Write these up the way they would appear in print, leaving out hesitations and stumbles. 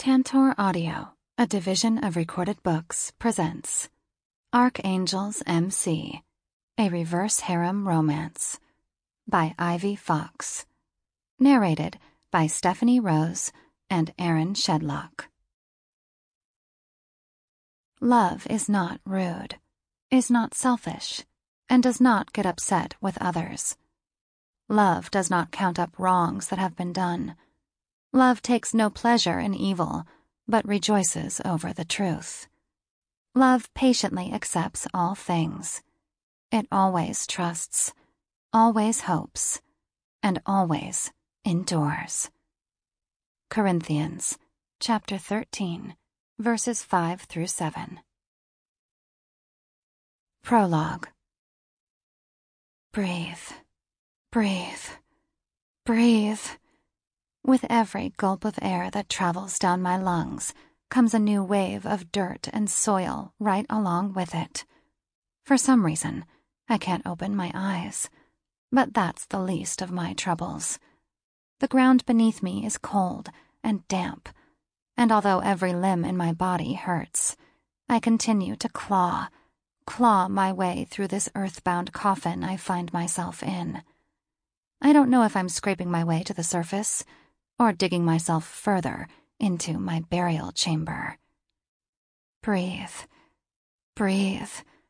Tantor Audio, a division of Recorded Books, presents Archangels MC, a reverse harem romance by Ivy Fox. Narrated by Stephanie Rose and Aaron Shedlock. Love is not rude, is not selfish, and does not get upset with others. Love does not count up wrongs that have been done. Love takes no pleasure in evil, but rejoices over the truth. Love patiently accepts all things. It always trusts, always hopes, and always endures. Corinthians, chapter 13, verses 5 through 7. Prologue. Breathe, breathe, breathe. With every gulp of air that travels down my lungs comes a new wave of dirt and soil right along with it. For some reason, I can't open my eyes, but that's the least of my troubles. The ground beneath me is cold and damp, and although every limb in my body hurts, I continue to claw my way through this earthbound coffin I find myself in. I don't know if I'm scraping my way to the surface or digging myself further into my burial chamber. Breathe, breathe.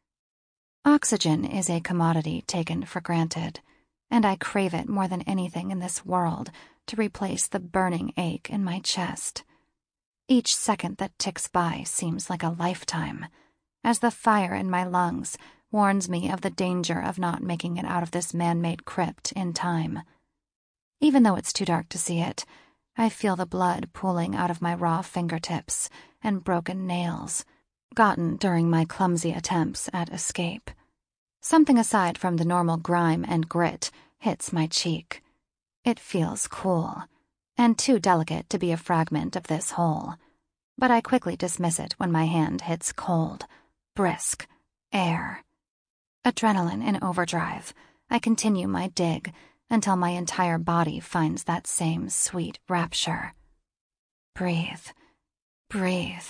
Oxygen is a commodity taken for granted, and I crave it more than anything in this world to replace the burning ache in my chest. Each second that ticks by seems like a lifetime, as the fire in my lungs warns me of the danger of not making it out of this man-made crypt in time. Even though it's too dark to see it, I feel the blood pooling out of my raw fingertips and broken nails, gotten during my clumsy attempts at escape. Something aside from the normal grime and grit hits my cheek. It feels cool, and too delicate to be a fragment of this whole, but I quickly dismiss it when my hand hits cold, brisk air. Adrenaline in overdrive, I continue my dig until my entire body finds that same sweet rapture. Breathe, breathe.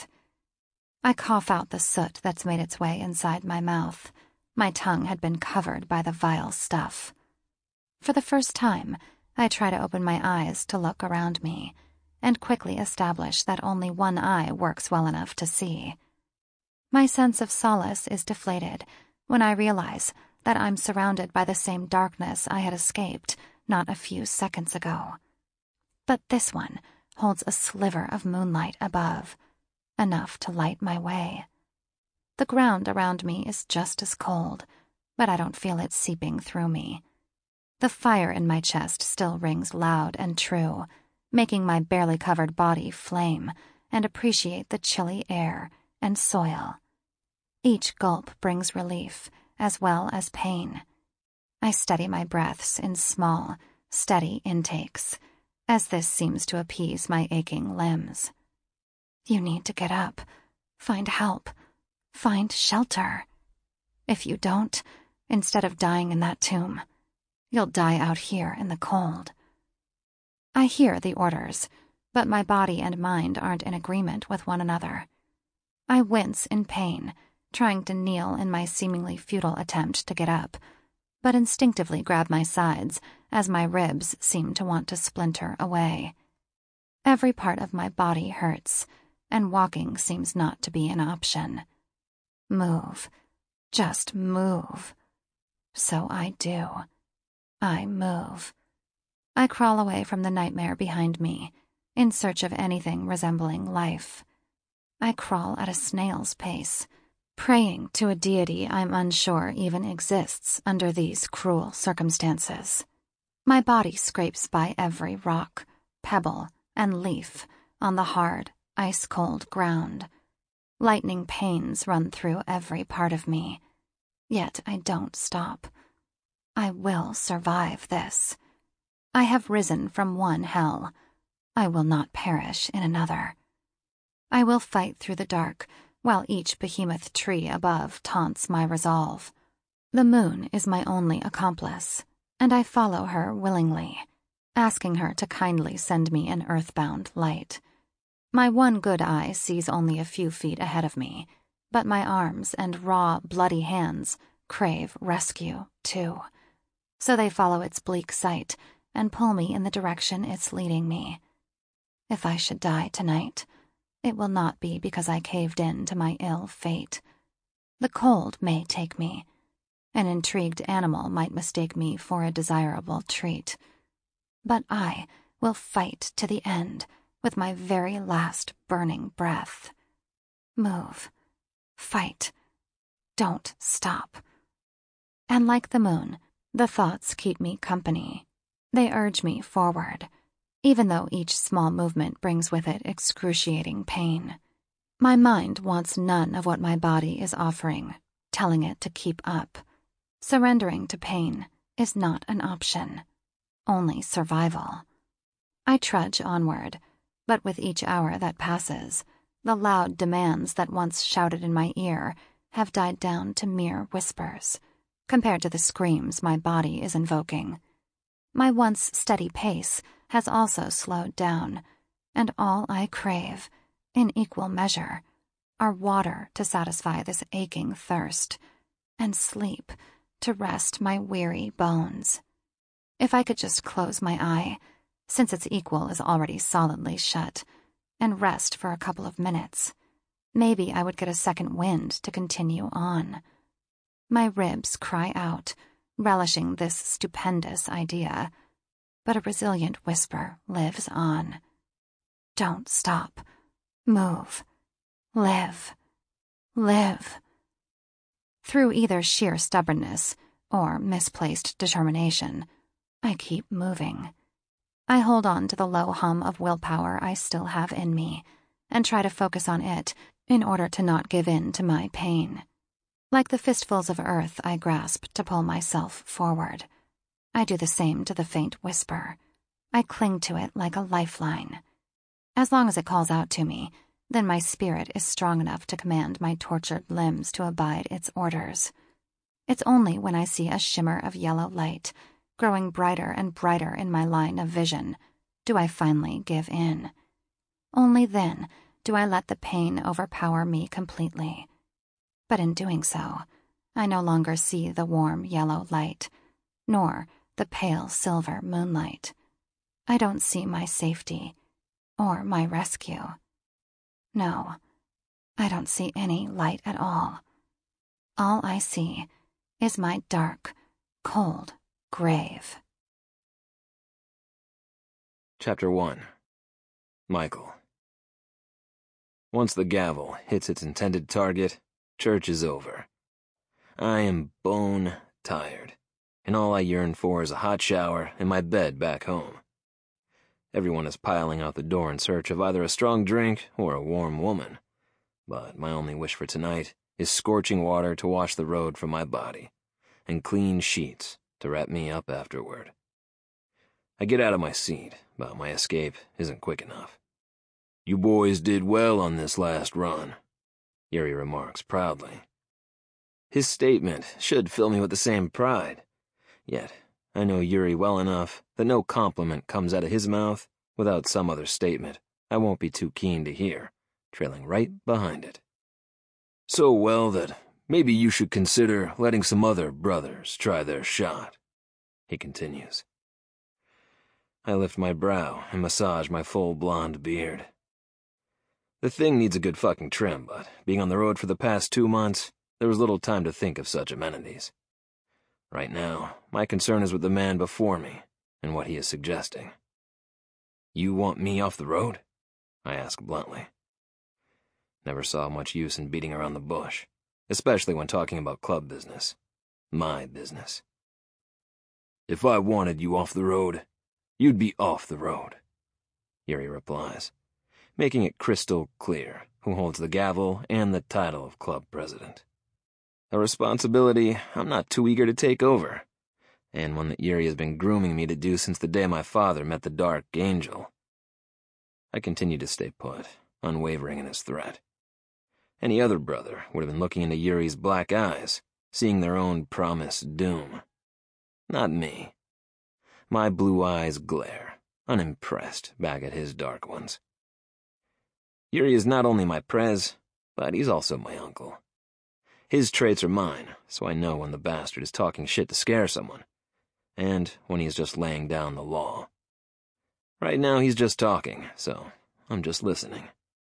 I cough out the soot that's made its way inside my mouth. My tongue had been covered by the vile stuff. For the first time, I try to open my eyes to look around me, and quickly establish that only one eye works well enough to see. My sense of solace is deflated when I realize that I'm surrounded by the same darkness I had escaped not a few seconds ago. But this one holds a sliver of moonlight above, enough to light my way. The ground around me is just as cold, but I don't feel it seeping through me. The fire in my chest still rings loud and true, making my barely covered body flame and appreciate the chilly air and soil. Each gulp brings relief, as well as pain. I steady my breaths in small, steady intakes, as this seems to appease my aching limbs. You need to get up, find help, find shelter. If you don't, instead of dying in that tomb, you'll die out here in the cold. I hear the orders, but my body and mind aren't in agreement with one another. I wince in pain, trying to kneel in my seemingly futile attempt to get up, but instinctively grab my sides as my ribs seem to want to splinter away. Every part of my body hurts, and walking seems not to be an option. Move. Just move. So I do. I move. I crawl away from the nightmare behind me, in search of anything resembling life. I crawl at a snail's pace, praying to a deity I'm unsure even exists under these cruel circumstances. My body scrapes by every rock, pebble, and leaf on the hard, ice-cold ground. Lightning pains run through every part of me, yet I don't stop. I will survive this. I have risen from one hell. I will not perish in another. I will fight through the dark, while each behemoth tree above taunts my resolve. The moon is my only accomplice, and I follow her willingly, asking her to kindly send me an earthbound light. My one good eye sees only a few feet ahead of me, but my arms and raw, bloody hands crave rescue, too. So they follow its bleak sight and pull me in the direction it's leading me. If I should die tonight, it will not be because I caved in to my ill fate. The cold may take me. An intrigued animal might mistake me for a desirable treat. But I will fight to the end with my very last burning breath. Move. Fight. Don't stop. And like the moon, the thoughts keep me company. They urge me forward, even though each small movement brings with it excruciating pain. My mind wants none of what my body is offering, telling it to keep up. Surrendering to pain is not an option, only survival. I trudge onward, but with each hour that passes, the loud demands that once shouted in my ear have died down to mere whispers, compared to the screams my body is invoking. My once steady pace has also slowed down, and all I crave, in equal measure, are water to satisfy this aching thirst, and sleep to rest my weary bones. If I could just close my eye, since its equal is already solidly shut, and rest for a couple of minutes, maybe I would get a second wind to continue on. My ribs cry out, relishing this stupendous idea, but a resilient whisper lives on. Don't stop. Move. Live. Live. Through either sheer stubbornness or misplaced determination, I keep moving. I hold on to the low hum of willpower I still have in me and try to focus on it in order to not give in to my pain. Like the fistfuls of earth I grasp to pull myself forward, I do the same to the faint whisper. I cling to it like a lifeline. As long as it calls out to me, then my spirit is strong enough to command my tortured limbs to abide its orders. It's only when I see a shimmer of yellow light, growing brighter and brighter in my line of vision, do I finally give in. Only then do I let the pain overpower me completely. But in doing so, I no longer see the warm yellow light, nor the pale silver moonlight. I don't see my safety or my rescue. No, I don't see any light at all. All I see is my dark, cold grave. Chapter 1. Michael. Once the gavel hits its intended target, church is over. I am bone tired, and all I yearn for is a hot shower and my bed back home. Everyone is piling out the door in search of either a strong drink or a warm woman, but my only wish for tonight is scorching water to wash the road from my body, and clean sheets to wrap me up afterward. I get out of my seat, but my escape isn't quick enough. "You boys did well on this last run," Yuri remarks proudly. His statement should fill me with the same pride, yet I know Yuri well enough that no compliment comes out of his mouth without some other statement I won't be too keen to hear, trailing right behind it. "So well that maybe you should consider letting some other brothers try their shot," he continues. I lift my brow and massage my full blonde beard. The thing needs a good fucking trim, but being on the road for the past 2 months, there was little time to think of such amenities. Right now, my concern is with the man before me and what he is suggesting. "You want me off the road?" I ask bluntly. Never saw much use in beating around the bush, especially when talking about club business. My business. "If I wanted you off the road, you'd be off the road," Yuri replies, making it crystal clear who holds the gavel and the title of club president. A responsibility I'm not too eager to take over, and one that Yuri has been grooming me to do since the day my father met the Dark Angel. I continue to stay put, unwavering in his threat. Any other brother would have been looking into Yuri's black eyes, seeing their own promised doom. Not me. My blue eyes glare, unimpressed, back at his dark ones. Yuri is not only my prez, but he's also my uncle. His traits are mine, so I know when the bastard is talking shit to scare someone, and when he's just laying down the law. Right now he's just talking, so I'm just listening.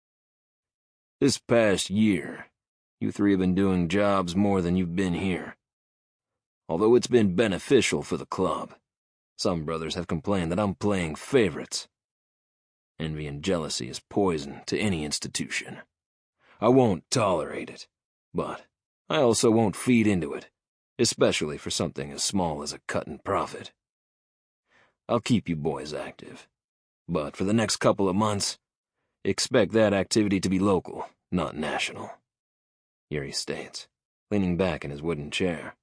This past year, you three have been doing jobs more than you've been here. Although it's been beneficial for the club, some brothers have complained that I'm playing favorites. Envy and jealousy is poison to any institution. I won't tolerate it, but I also won't feed into it, especially for something as small as a cut in profit. I'll keep you boys active, but for the next couple of months, expect that activity to be local, not national, Yuri states, leaning back in his wooden chair.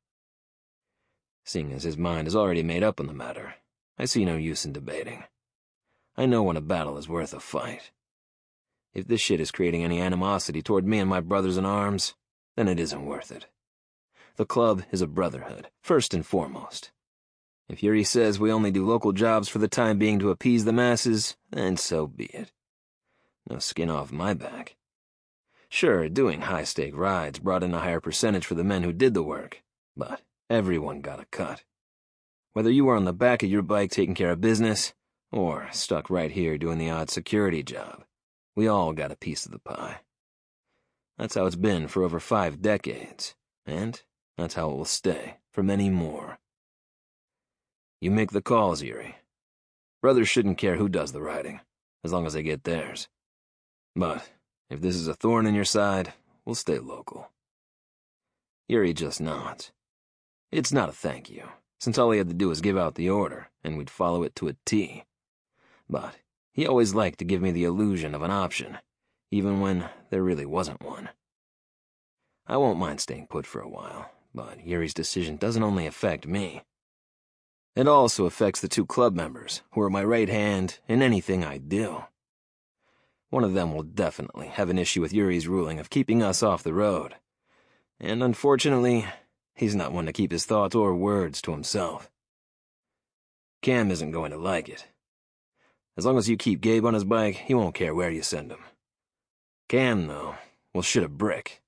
Seeing as his mind is already made up on the matter, I see no use in debating. I know when a battle is worth a fight. If this shit is creating any animosity toward me and my brothers in arms, then it isn't worth it. The club is a brotherhood, first and foremost. If Yuri says we only do local jobs for the time being to appease the masses, then so be it. No skin off my back. Sure, doing high-stake rides brought in a higher percentage for the men who did the work, but everyone got a cut. Whether you were on the back of your bike taking care of business, or stuck right here doing the odd security job, we all got a piece of the pie. That's how it's been for over 5 decades, and that's how it will stay for many more. You make the calls, Yuri. Brothers shouldn't care who does the riding, as long as they get theirs. But if this is a thorn in your side, we'll stay local. Yuri just nods. It's not a thank you, since all he had to do was give out the order, and we'd follow it to a T. But he always liked to give me the illusion of an option, even when there really wasn't one. I won't mind staying put for a while, but Yuri's decision doesn't only affect me. It also affects the 2 club members, who are my right hand in anything I do. One of them will definitely have an issue with Yuri's ruling of keeping us off the road, and unfortunately, he's not one to keep his thoughts or words to himself. Cam isn't going to like it. As long as you keep Gabe on his bike, he won't care where you send him. Cam, though, will shit a brick.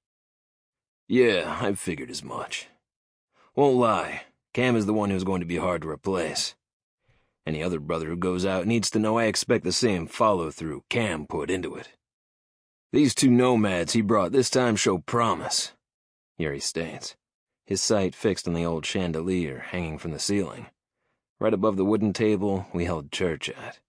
Yeah, I figured as much. Won't lie, Cam is the one who's going to be hard to replace. Any other brother who goes out needs to know I expect the same follow-through Cam put into it. These 2 nomads he brought this time show promise, Yuri states, his sight fixed on the old chandelier hanging from the ceiling, right above the wooden table we held church at.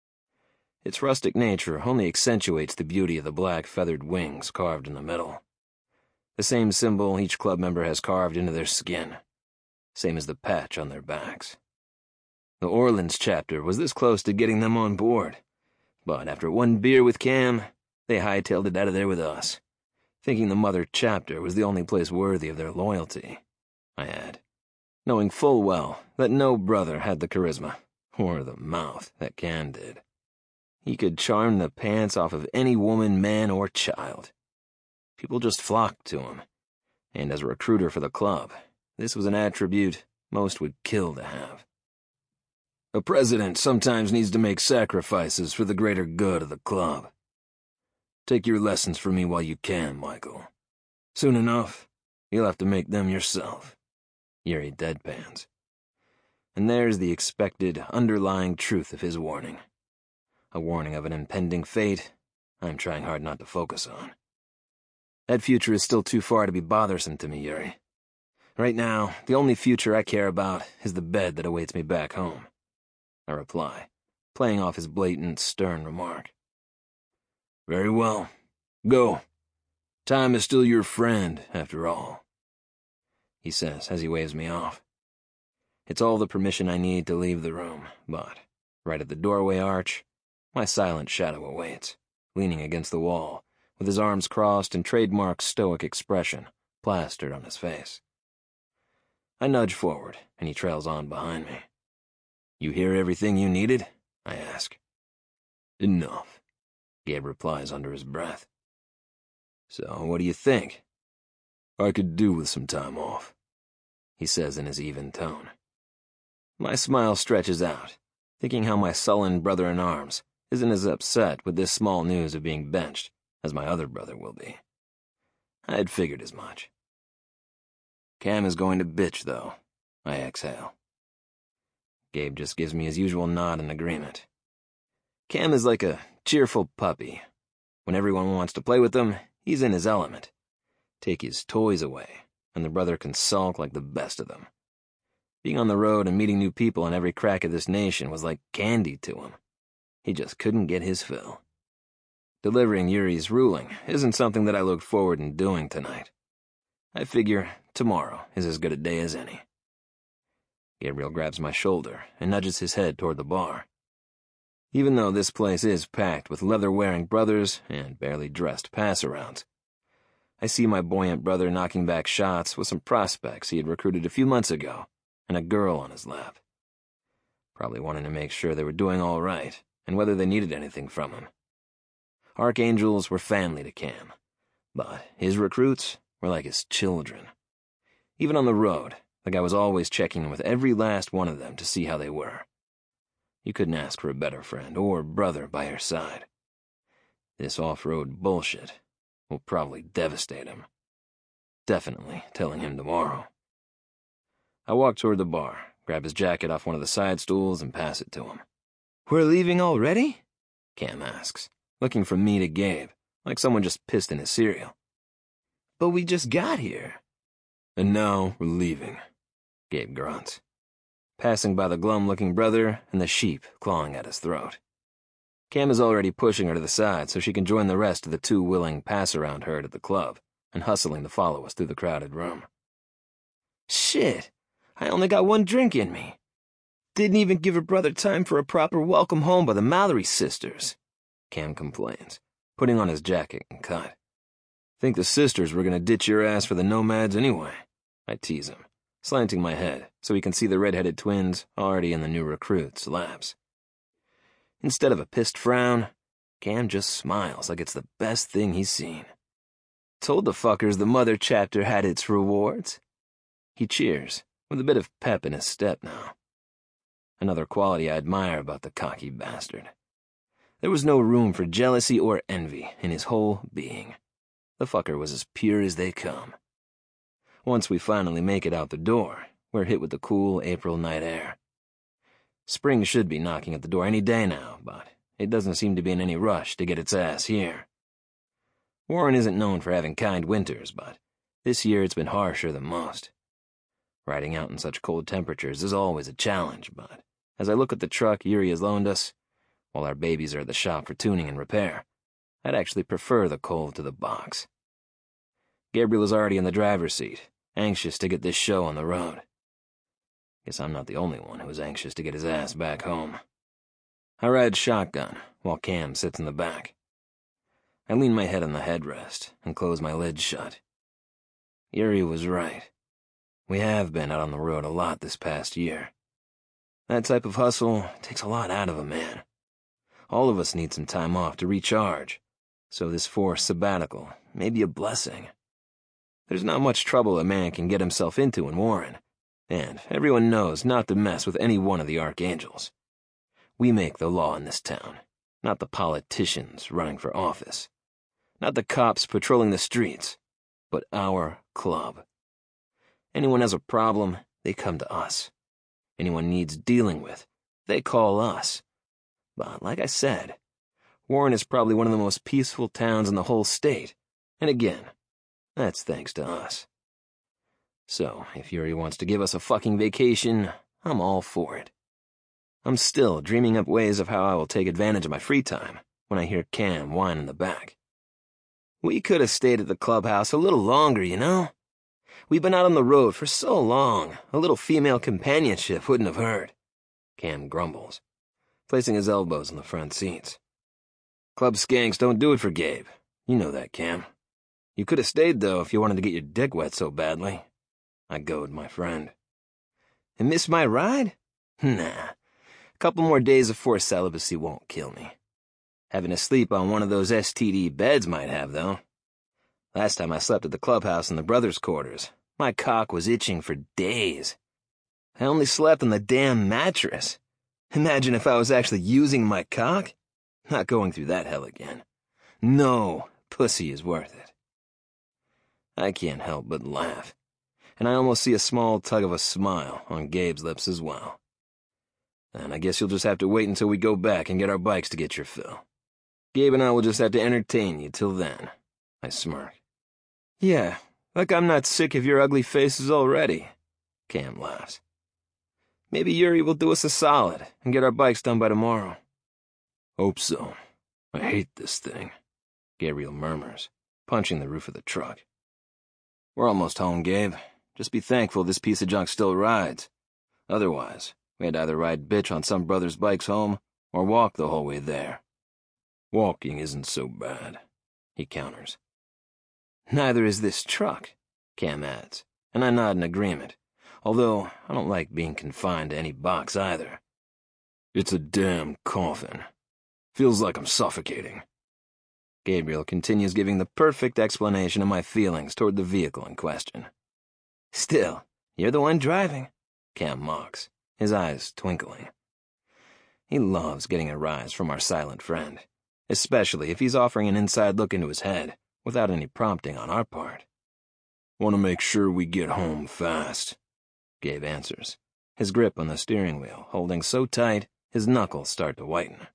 Its rustic nature only accentuates the beauty of the black feathered wings carved in the middle. The same symbol each club member has carved into their skin, same as the patch on their backs. The Orleans chapter was this close to getting them on board, but after 1 beer with Cam, they hightailed it out of there with us, thinking the mother chapter was the only place worthy of their loyalty, I add, knowing full well that no brother had the charisma, or the mouth, that Cam did. He could charm the pants off of any woman, man, or child. People just flocked to him, and as a recruiter for the club, this was an attribute most would kill to have. A president sometimes needs to make sacrifices for the greater good of the club. Take your lessons from me while you can, Michael. Soon enough, you'll have to make them yourself. Yuri deadpans. And there's the expected underlying truth of his warning. A warning of an impending fate I'm trying hard not to focus on. That future is still too far to be bothersome to me, Yuri. Right now, the only future I care about is the bed that awaits me back home, I reply, playing off his blatant, stern remark. Very well. Go. Time is still your friend, after all, he says as he waves me off. It's all the permission I need to leave the room, but right at the doorway arch, my silent shadow awaits, leaning against the wall, with his arms crossed and trademark stoic expression plastered on his face. I nudge forward, and he trails on behind me. You hear everything you needed? I ask. Enough, Gabe replies under his breath. So, what do you think? I could do with some time off, he says in his even tone. My smile stretches out, thinking how my sullen brother-in-arms isn't as upset with this small news of being benched as my other brother will be. I had figured as much. Cam is going to bitch, though. I exhale. Gabe just gives me his usual nod in agreement. Cam is like a cheerful puppy. When everyone wants to play with him, he's in his element. Take his toys away, and the brother can sulk like the best of them. Being on the road and meeting new people on every crack of this nation was like candy to him. He just couldn't get his fill. Delivering Yuri's ruling isn't something that I looked forward to doing tonight. I figure tomorrow is as good a day as any. Gabriel grabs my shoulder and nudges his head toward the bar. Even though this place is packed with leather-wearing brothers and barely dressed pass-arounds, I see my buoyant brother knocking back shots with some prospects he had recruited a few months ago and a girl on his lap. Probably wanting to make sure they were doing all right and whether they needed anything from him. Archangels were family to Cam, but his recruits were like his children. Even on the road, the guy was always checking in with every last one of them to see how they were. You couldn't ask for a better friend or brother by your side. This off-road bullshit will probably devastate him. Definitely telling him tomorrow. I walk toward the bar, grab his jacket off one of the side stools, and pass it to him. "We're leaving already?" Cam asks, looking from me to Gabe, like someone just pissed in his cereal. "But we just got here." "And now we're leaving," Gabe grunts, passing by the glum-looking brother and the sheep clawing at his throat. Cam is already pushing her to the side so she can join the rest of the 2 willing pass-around herd at the club and hustling to follow us through the crowded room. "Shit, I only got 1 drink in me. Didn't even give her brother time for a proper welcome home by the Mallory sisters," Cam complains, putting on his jacket and cut. "Think the sisters were gonna ditch your ass for the nomads anyway," I tease him, slanting my head so he can see the red-headed twins already in the new recruits' laps. Instead of a pissed frown, Cam just smiles like it's the best thing he's seen. "Told the fuckers the mother chapter had its rewards." He cheers, with a bit of pep in his step now. Another quality I admire about the cocky bastard. There was no room for jealousy or envy in his whole being. The fucker was as pure as they come. Once we finally make it out the door, we're hit with the cool April night air. Spring should be knocking at the door any day now, but it doesn't seem to be in any rush to get its ass here. Warren isn't known for having kind winters, but this year it's been harsher than most. Riding out in such cold temperatures is always a challenge, but as I look at the truck Yuri has loaned us, while our babies are at the shop for tuning and repair, I'd actually prefer the cold to the box. Gabriel is already in the driver's seat, anxious to get this show on the road. Guess I'm not the only one who is anxious to get his ass back home. I ride shotgun, while Cam sits in the back. I lean my head on the headrest and close my lids shut. Yuri was right. We have been out on the road a lot this past year. That type of hustle takes a lot out of a man. All of us need some time off to recharge, so this forced sabbatical may be a blessing. There's not much trouble a man can get himself into in Warren, and everyone knows not to mess with any one of the archangels. We make the law in this town, not the politicians running for office, not the cops patrolling the streets, but our club. Anyone has a problem, they come to us. Anyone needs dealing with, they call us. But like I said, Warren is probably one of the most peaceful towns in the whole state, and again, that's thanks to us. So, if Yuri wants to give us a fucking vacation, I'm all for it. I'm still dreaming up ways of how I will take advantage of my free time when I hear Cam whine in the back. "We could have stayed at the clubhouse a little longer, you know? We've been out on the road for so long, a little female companionship wouldn't have hurt," Cam grumbles, placing his elbows on the front seats. "Club skanks don't do it for Gabe. You know that, Cam. You could have stayed, though, if you wanted to get your dick wet so badly," I goad my friend. "And miss my ride? Nah. A couple more days of forced celibacy won't kill me. Having to sleep on one of those STD beds might have, though. Last time I slept at the clubhouse in the brothers' quarters, my cock was itching for days. I only slept on the damn mattress. Imagine if I was actually using my cock? Not going through that hell again. No, pussy is worth it. I can't help but laugh, and I almost see a small tug of a smile on Gabe's lips as well. And I guess you'll just have to wait until we go back and get our bikes to get your fill. Gabe and I will just have to entertain you till then, I smirk. Yeah, like I'm not sick of your ugly faces already, Cam laughs. Maybe Yuri will do us a solid and get our bikes done by tomorrow. Hope so. I hate this thing, Gabriel murmurs, punching the roof of the truck. We're almost home, Gabe. Just be thankful this piece of junk still rides. Otherwise, we had to either ride bitch on some brother's bikes home or walk the whole way there. Walking isn't so bad, he counters. Neither is this truck, Cam adds, and I nod in agreement, although I don't like being confined to any box either. It's a damn coffin. Feels like I'm suffocating. Gabriel continues giving the perfect explanation of my feelings toward the vehicle in question. Still, you're the one driving, Cam mocks, his eyes twinkling. He loves getting a rise from our silent friend, especially if he's offering an inside look into his head without any prompting on our part. Want to make sure we get home fast, Gabe answers, his grip on the steering wheel holding so tight his knuckles start to whiten.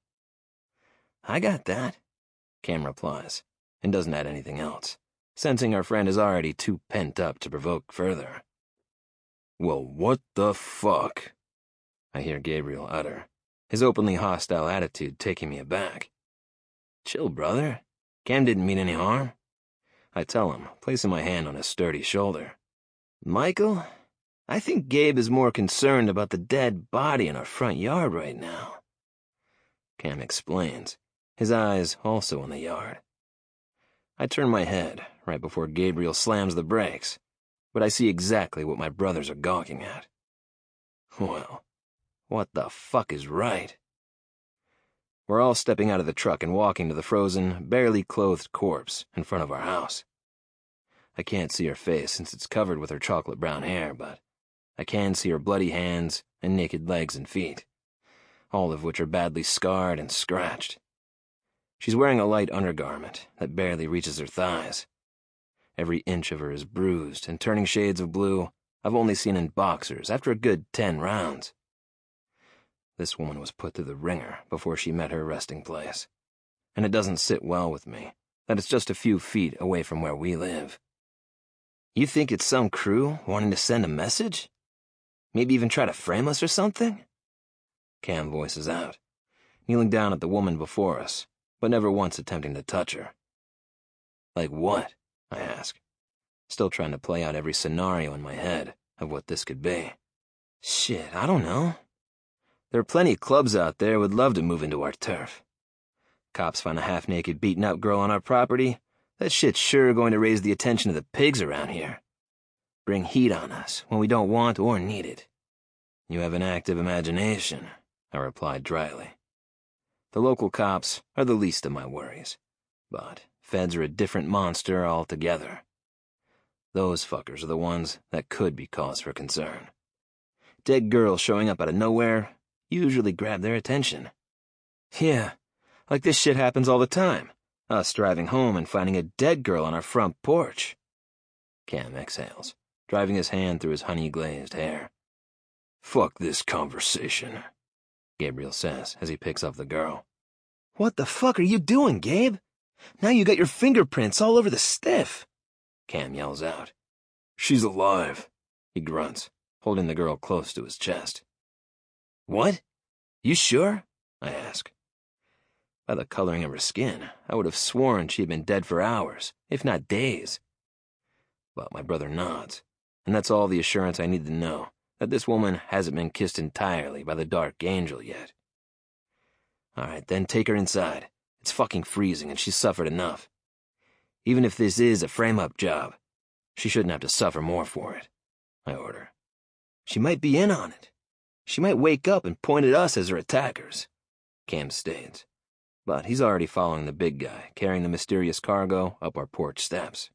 I got that, Cam replies, and doesn't add anything else, sensing our friend is already too pent up to provoke further. Well, what the fuck? I hear Gabriel utter, his openly hostile attitude taking me aback. Chill, brother. Cam didn't mean any harm. I tell him, placing my hand on his sturdy shoulder. Michael, I think Gabe is more concerned about the dead body in our front yard right now. Cam explains, his eyes also on the yard. I turn my head right before Gabriel slams the brakes, but I see exactly what my brothers are gawking at. Well, what the fuck is right? We're all stepping out of the truck and walking to the frozen, barely clothed corpse in front of our house. I can't see her face since it's covered with her chocolate brown hair, but I can see her bloody hands and naked legs and feet, all of which are badly scarred and scratched. She's wearing a light undergarment that barely reaches her thighs. Every inch of her is bruised and turning shades of blue I've only seen in boxers after a good 10 rounds. This woman was put through the ringer before she met her resting place, and it doesn't sit well with me that it's just a few feet away from where we live. You think it's some crew wanting to send a message? Maybe even try to frame us or something? Cam voices out, kneeling down at the woman before us, but never once attempting to touch her. Like what? I ask, still trying to play out every scenario in my head of what this could be. Shit, I don't know. There are plenty of clubs out there who would love to move into our turf. Cops find a half-naked, beaten-up girl on our property. That shit's sure going to raise the attention of the pigs around here. Bring heat on us when we don't want or need it. You have an active imagination, I replied dryly. The local cops are the least of my worries, but feds are a different monster altogether. Those fuckers are the ones that could be cause for concern. Dead girls showing up out of nowhere usually grab their attention. Yeah, like this shit happens all the time. Us driving home and finding a dead girl on our front porch. Cam exhales, driving his hand through his honey-glazed hair. Fuck this conversation, Gabriel says as he picks up the girl. What the fuck are you doing, Gabe? Now you got your fingerprints all over the stiff, Cam yells out. She's alive, he grunts, holding the girl close to his chest. What? You sure? I ask. By the coloring of her skin, I would have sworn she had been dead for hours, if not days. But my brother nods, and that's all the assurance I need to know that this woman hasn't been kissed entirely by the Dark Angel yet. All right, then take her inside. It's fucking freezing and she's suffered enough. Even if this is a frame-up job, she shouldn't have to suffer more for it, I order. She might be in on it. She might wake up and point at us as her attackers, Cam states. But he's already following the big guy, carrying the mysterious cargo up our porch steps.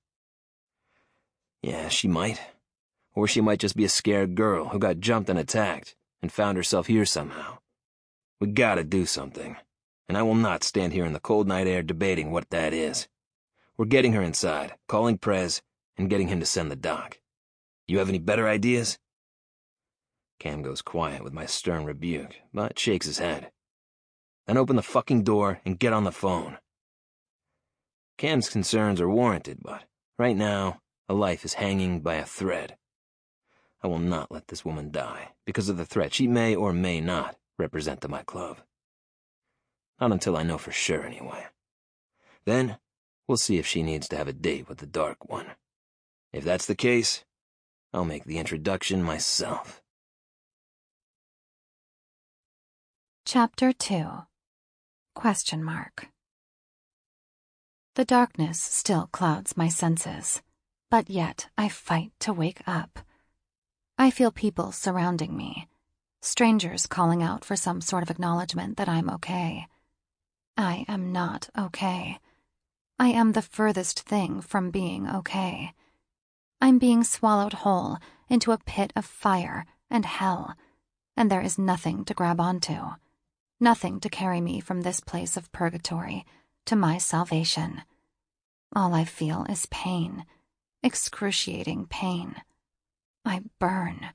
Yeah, she might. Or she might just be a scared girl who got jumped and attacked and found herself here somehow. We gotta do something, and I will not stand here in the cold night air debating what that is. We're getting her inside, calling Prez, and getting him to send the doc. You have any better ideas? Cam goes quiet with my stern rebuke, but shakes his head. Then open the fucking door and get on the phone. Cam's concerns are warranted, but right now, a life is hanging by a thread. I will not let this woman die because of the threat she may or may not represent to my club. Not until I know for sure, anyway. Then, we'll see if she needs to have a date with the Dark One. If that's the case, I'll make the introduction myself. Chapter 2. Question mark. The darkness still clouds my senses, but yet I fight to wake up. I feel people surrounding me, strangers calling out for some sort of acknowledgement that I'm okay. I am not okay. I am the furthest thing from being okay. I'm being swallowed whole into a pit of fire and hell, and there is nothing to grab onto, nothing to carry me from this place of purgatory to my salvation. All I feel is pain, excruciating pain. I burn,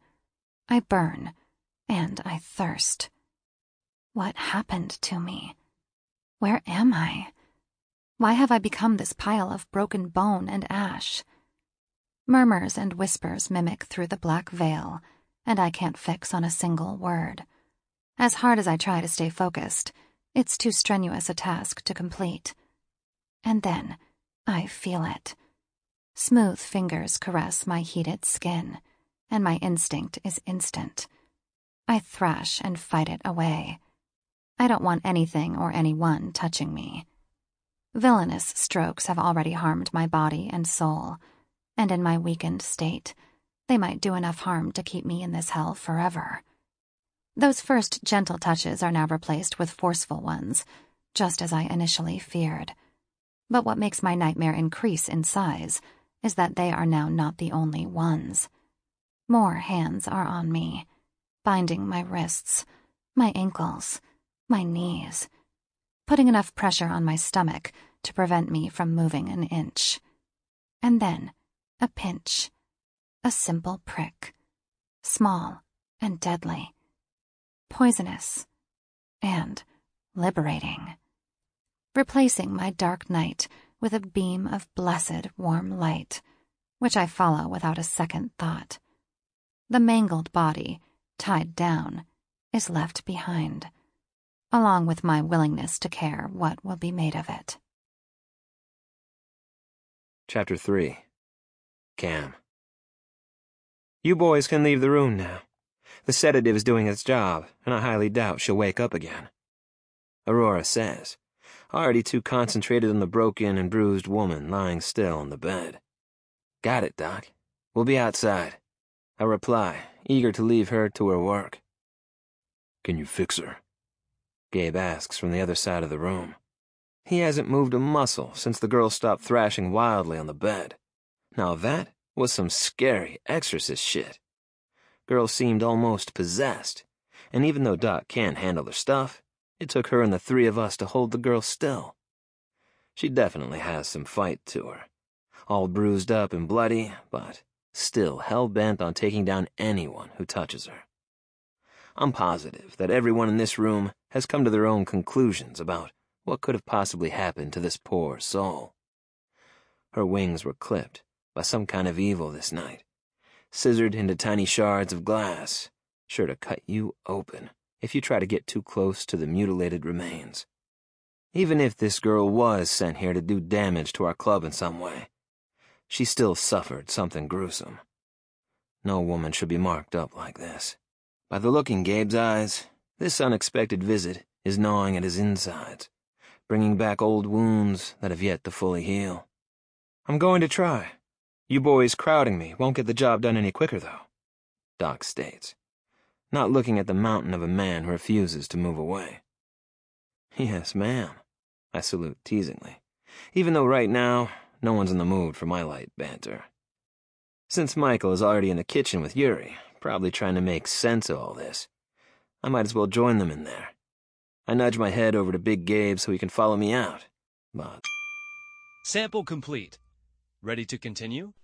and I thirst. What happened to me? Where am I? Why have I become this pile of broken bone and ash? Murmurs and whispers mimic through the black veil, and I can't fix on a single word. As hard as I try to stay focused, it's too strenuous a task to complete. And then, I feel it. Smooth fingers caress my heated skin, and my instinct is instant. I thrash and fight it away. I don't want anything or anyone touching me. Villainous strokes have already harmed my body and soul, and in my weakened state, they might do enough harm to keep me in this hell forever. Those first gentle touches are now replaced with forceful ones, just as I initially feared. But what makes my nightmare increase in size is that they are now not the only ones. More hands are on me, binding my wrists, my ankles, my knees, putting enough pressure on my stomach to prevent me from moving an inch. And then, a pinch, a simple prick, small and deadly, poisonous and liberating, replacing my dark night with a beam of blessed warm light, which I follow without a second thought. The mangled body, tied down, is left behind, along with my willingness to care what will be made of it. Chapter 3. Cam. You boys can leave the room now. The sedative is doing its job, and I highly doubt she'll wake up again. Aurora says, already too concentrated on the broken and bruised woman lying still on the bed. Got it, Doc. We'll be outside. I reply, eager to leave her to her work. Can you fix her? Gabe asks from the other side of the room. He hasn't moved a muscle since the girl stopped thrashing wildly on the bed. Now that was some scary exorcist shit. Girl seemed almost possessed, and even though Doc can't handle her stuff, it took her and the three of us to hold the girl still. She definitely has some fight to her. All bruised up and bloody, but still hell-bent on taking down anyone who touches her. I'm positive that everyone in this room has come to their own conclusions about what could have possibly happened to this poor soul. Her wings were clipped by some kind of evil this night, scissored into tiny shards of glass, sure to cut you open if you try to get too close to the mutilated remains. Even if this girl was sent here to do damage to our club in some way, she still suffered something gruesome. No woman should be marked up like this. By the look in Gabe's eyes, this unexpected visit is gnawing at his insides, bringing back old wounds that have yet to fully heal. I'm going to try. You boys crowding me won't get the job done any quicker, though, Doc states, not looking at the mountain of a man who refuses to move away. Yes, ma'am, I salute teasingly, even though right now no one's in the mood for my light banter. Since Michael is already in the kitchen with Yuri, probably trying to make sense of all this, I might as well join them in there. I nudge my head over to Big Gabe so he can follow me out, but Sample complete. Ready to continue?